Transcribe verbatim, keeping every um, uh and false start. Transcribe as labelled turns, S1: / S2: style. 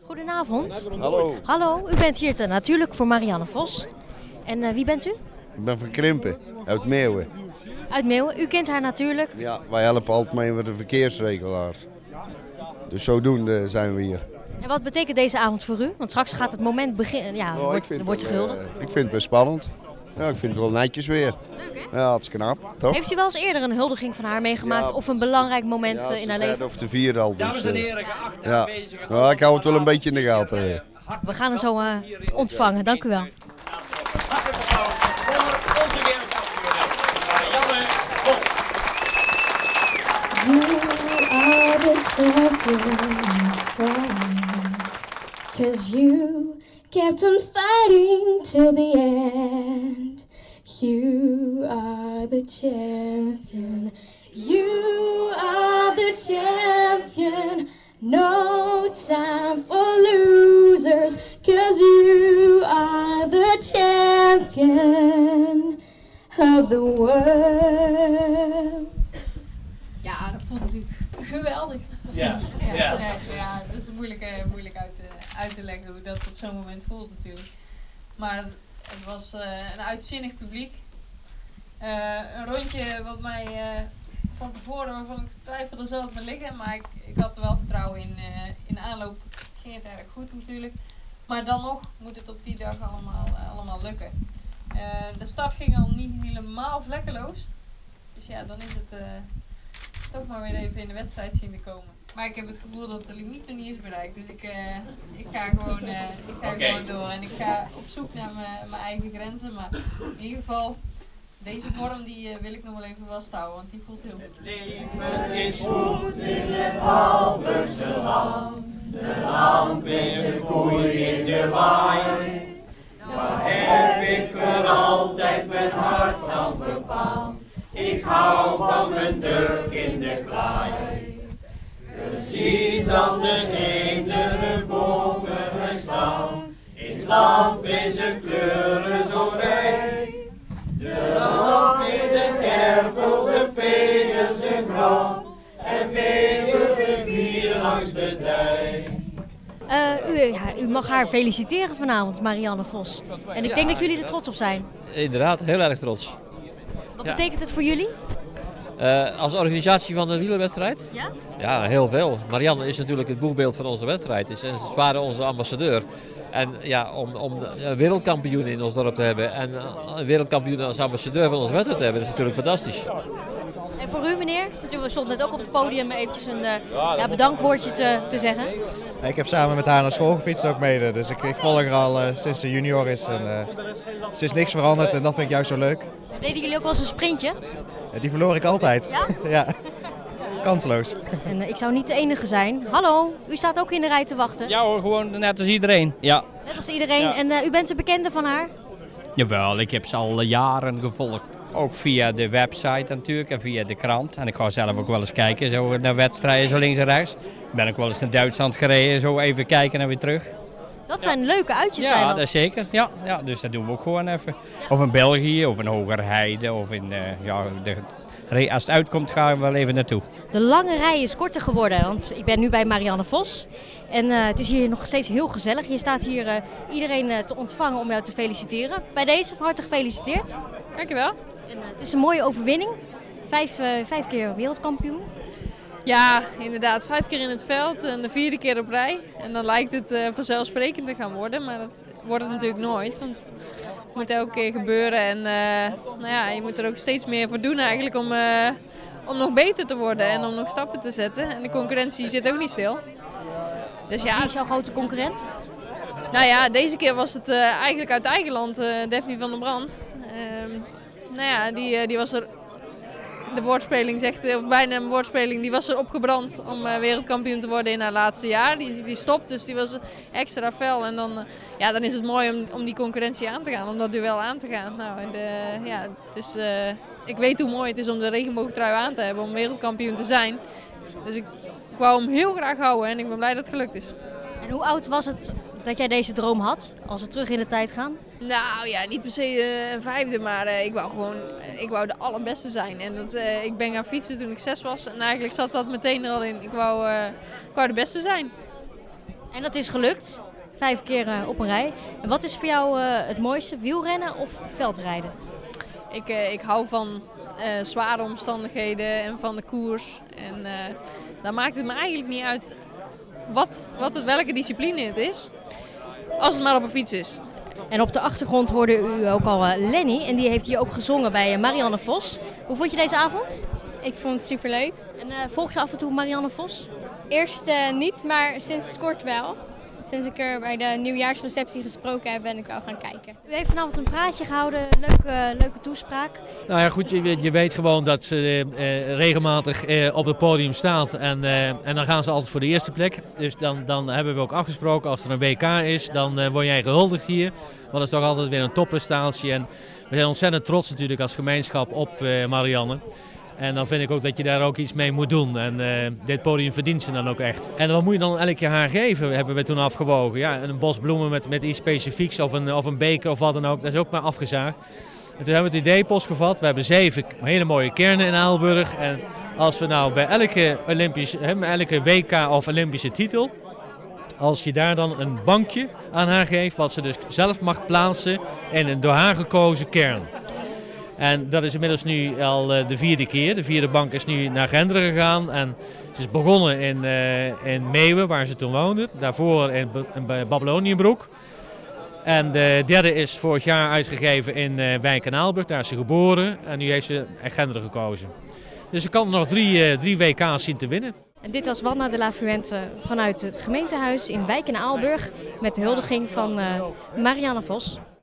S1: Goedenavond.
S2: Hallo.
S1: Hallo, u bent hier te, natuurlijk voor Marianne Vos. En uh, wie bent u?
S2: Ik ben van Krimpen, uit Meeuwen.
S1: Uit Meeuwen. U kent haar natuurlijk.
S2: Ja, wij helpen altijd mee met de verkeersregelaars. Dus zodoende zijn we hier.
S1: En wat betekent deze avond voor u? Want straks gaat het moment beginnen. Ja,
S2: oh,
S1: wordt,
S2: het
S1: wordt gehuldigd.
S2: Uh, ik vind het best spannend. Ja, ik vind het wel netjes weer.
S1: Leuk hè?
S2: Ja, hartstikke knap, toch?
S1: Heeft u wel eens eerder een huldiging van haar meegemaakt? Ja, of een belangrijk moment
S2: ja,
S1: in haar leven?
S2: Ja, of de vierde al. Dus,
S3: Dames en heren, geachte
S2: ja.
S3: aanwezigen.
S2: Nou, ik hou het wel een beetje in de gaten.
S1: We gaan haar zo uh, ontvangen. Dank u wel.
S3: Hartelijk applaus voor onze wereldkampioen, Marianne Vos.
S4: You are the champion, cause you kept on fighting till the end. You are the champion. You are the champion. No time for losers, cause you are the champion of the world.
S5: Ja, dat voelt natuurlijk geweldig.
S3: Ja,
S5: ja,
S3: ja.
S5: Nee, ja, dat is moeilijk, uh, moeilijk uit, te, uit te leggen hoe dat op zo'n moment voelt natuurlijk. Maar het was uh, een uitzinnig publiek. Uh, een rondje wat mij uh, van tevoren, waarvan ik twijfelde, zal het me liggen. Maar ik, ik had er wel vertrouwen in. Uh, in de aanloop ging het erg goed natuurlijk. Maar dan nog moet het op die dag allemaal, uh, allemaal lukken. Uh, de start ging al niet helemaal vlekkeloos. Dus ja, dan is het uh, toch maar weer even in de wedstrijd zien te komen. Maar ik heb het gevoel dat de limiet nog niet is bereikt. Dus ik, uh, ik ga, gewoon, uh, ik ga okay. gewoon door. En ik ga op zoek naar mijn eigen grenzen. Maar in ieder geval, deze vorm die uh, wil ik nog wel even vasthouden. Want die voelt heel goed.
S6: Het leven is goed in het Halberse land. De lamp is een koei in de waai. Daar heb ik voor altijd mijn hart aan verpand. Ik hou van mijn dug in de klei. Je ziet dan de eenderen boven mij staan. In het lamp is een kleuren zo rijk. De lamp is een erpels, een pedels, een grond. En bezig de vier langs de dijk.
S1: Uh, u, ja, u mag haar feliciteren vanavond, Marianne Vos. En ik ja, denk dat jullie er trots op zijn.
S7: Inderdaad, heel erg trots.
S1: Wat
S7: ja.
S1: betekent het voor jullie?
S7: Uh, als organisatie van de wielerwedstrijd?
S1: Ja?
S7: Ja, heel veel. Marianne is natuurlijk het boegbeeld van onze wedstrijd. Is, en ze waren onze ambassadeur. En ja, om, om een wereldkampioen in ons dorp te hebben en een wereldkampioen als ambassadeur van onze wedstrijd te hebben, is natuurlijk fantastisch.
S1: En voor u meneer, we stonden net ook op het podium eventjes een uh, ja, bedankwoordje te, te zeggen.
S8: Ik heb samen met haar naar school gefietst ook mede, dus ik, ik volg haar al uh, sinds ze junior is. En, uh, ze is niks veranderd en dat vind ik juist zo leuk.
S1: En deden jullie ook wel eens een sprintje?
S8: Ja, die verloor ik altijd.
S1: Ja?
S8: Ja. Kansloos.
S1: En uh, ik zou niet de enige zijn. Hallo, u staat ook in de rij te wachten.
S9: Ja hoor, gewoon net als iedereen. Ja.
S1: Net als iedereen. Ja. En uh, u bent een bekende van haar?
S9: Jawel, ik heb ze al jaren gevolgd. Ook via de website natuurlijk en via de krant. En ik ga zelf ook wel eens kijken zo naar wedstrijden zo links en rechts. Ben ik wel eens naar Duitsland gereden, zo even kijken en weer terug.
S1: Dat zijn ja. leuke uitjes.
S9: Ja,
S1: zijn dat.
S9: dat is zeker. Ja, ja, dus dat doen we ook gewoon even. Ja. Of in België, of in Hogerheide, of in, uh, ja, de, als het uitkomt gaan we wel even naartoe.
S1: De lange rij is korter geworden, want ik ben nu bij Marianne Vos. En uh, het is hier nog steeds heel gezellig. Je staat hier uh, iedereen uh, te ontvangen om jou te feliciteren. Bij deze, van harte gefeliciteerd.
S5: Dankjewel.
S1: En, uh, het is een mooie overwinning. Vijf, uh, vijf keer wereldkampioen.
S5: Ja, inderdaad. Vijf keer in het veld en de vierde keer op rij. En dan lijkt het uh, vanzelfsprekend te gaan worden, maar dat wordt het natuurlijk nooit. Want het moet elke keer gebeuren en uh, nou ja, je moet er ook steeds meer voor doen eigenlijk om, uh, om nog beter te worden en om nog stappen te zetten. En de concurrentie zit ook niet stil. Dus ja,
S1: wie is jouw grote concurrent?
S5: Nou ja, deze keer was het uh, eigenlijk uit eigen land, uh, Daphne van der Brand. Uh, nou ja, die, uh, die was er... De woordspeling zegt, of bijna een woordspeling, die was er opgebrand om uh, wereldkampioen te worden in haar laatste jaar. Die, die stopt, dus die was extra fel. En dan, uh, ja, dan is het mooi om, om die concurrentie aan te gaan, om dat duel aan te gaan. Nou, de, ja, het is, uh, ik weet hoe mooi het is om de regenboogtrui aan te hebben, om wereldkampioen te zijn. Dus ik, ik wou hem heel graag houden en ik ben blij dat het gelukt is.
S1: En hoe oud was het dat jij deze droom had, als we terug in de tijd gaan?
S5: Nou ja, niet per se uh, een vijfde, maar uh, ik wou gewoon uh, ik wou de allerbeste zijn. En dat, uh, ik ben gaan fietsen toen ik zes was en eigenlijk zat dat meteen er al in. Ik wou, uh, ik wou de beste zijn.
S1: En dat is gelukt, vijf keer uh, op een rij. En wat is voor jou uh, het mooiste, wielrennen of veldrijden?
S5: Ik, uh, ik hou van uh, zware omstandigheden en van de koers. En uh, dan maakt het me eigenlijk niet uit wat, wat het, welke discipline het is, als het maar op een fiets is.
S1: En op de achtergrond hoorde u ook al uh, Lenny en die heeft hier ook gezongen bij uh, Marianne Vos. Hoe vond je deze avond?
S10: Ik vond het superleuk.
S1: En uh, volg je af en toe Marianne Vos?
S10: Eerst uh, niet, maar sinds kort wel. Sinds ik er bij de nieuwjaarsreceptie gesproken heb, ben ik wel gaan kijken.
S1: U heeft vanavond een praatje gehouden, leuke, leuke toespraak.
S11: Nou ja, goed, je, je weet gewoon dat ze uh, regelmatig uh, op het podium staat en, uh, en dan gaan ze altijd voor de eerste plek. Dus dan, dan hebben we ook afgesproken, als er een W K is, dan uh, word jij gehuldigd hier. Want dat is toch altijd weer een topprestatie en we zijn ontzettend trots natuurlijk als gemeenschap op uh, Marianne. En dan vind ik ook dat je daar ook iets mee moet doen. En uh, dit podium verdient ze dan ook echt. En wat moet je dan elk jaar haar geven, hebben we toen afgewogen. Ja, een bos bloemen met, met iets specifieks of een, of een beker of wat dan ook. Dat is ook maar afgezaagd. En toen hebben we het idee postgevat. We hebben zeven hele mooie kernen in Aalburg. En als we nou bij elke, Olympisch, hè, elke W K of Olympische titel, als je daar dan een bankje aan haar geeft, wat ze dus zelf mag plaatsen in een door haar gekozen kern. En dat is inmiddels nu al de vierde keer. De vierde bank is nu naar Genderen gegaan. En ze is begonnen in, uh, in Meeuwen, waar ze toen woonde. Daarvoor in, in Babyloniënbroek. En de derde is vorig jaar uitgegeven in uh, Wijk en Aalburg. Daar is ze geboren. En nu heeft ze Genderen gekozen. Dus ze kan er nog drie, uh, drie W K's zien te winnen.
S1: En dit was Wanda de la Fuente vanuit het gemeentehuis in Wijk en Aalburg. Met de huldiging van uh, Marianne Vos.